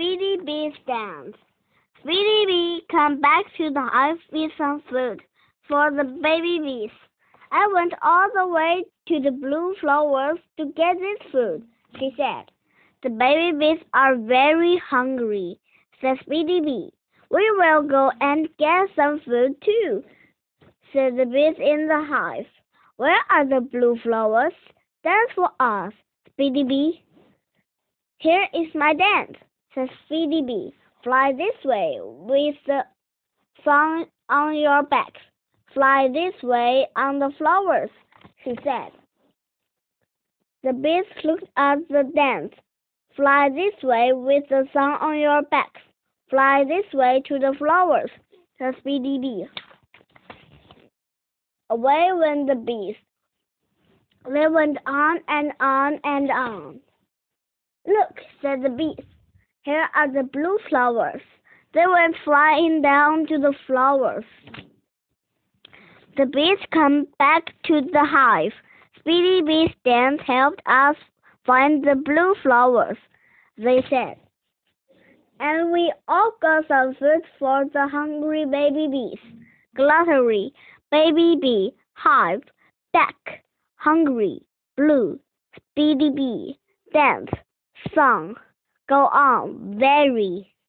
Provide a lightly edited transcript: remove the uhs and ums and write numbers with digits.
Speedy Bee's dance. Speedy Bee, come back to the hive with some food for the baby bees. I went all the way to the blue flowers to get this food, she said. The baby bees are very hungry, said Speedy Bee. We will go and get some food too, said the bees in the hive. Where are the blue flowers? Dance for us, Speedy Bee. Here is my dance, said Speedy Bee. Fly this way with the sun on your back. Fly this way on the flowers, she said. The bees looked at the dance. Fly this way with the sun on your back. Fly this way to the flowers, said Speedy Bee. Away went the bees. They went on and on and on. Look, said the bees. Here are the blue flowers. They went flying down to the flowers. The bees come back to the hive. Speedy Bee's dance helped us find the blue flowers, they said. And we all got some food for the hungry baby bees. Gluttery, baby bee, hive, back, hungry, blue, Speedy Bee, dance, song, go on, very.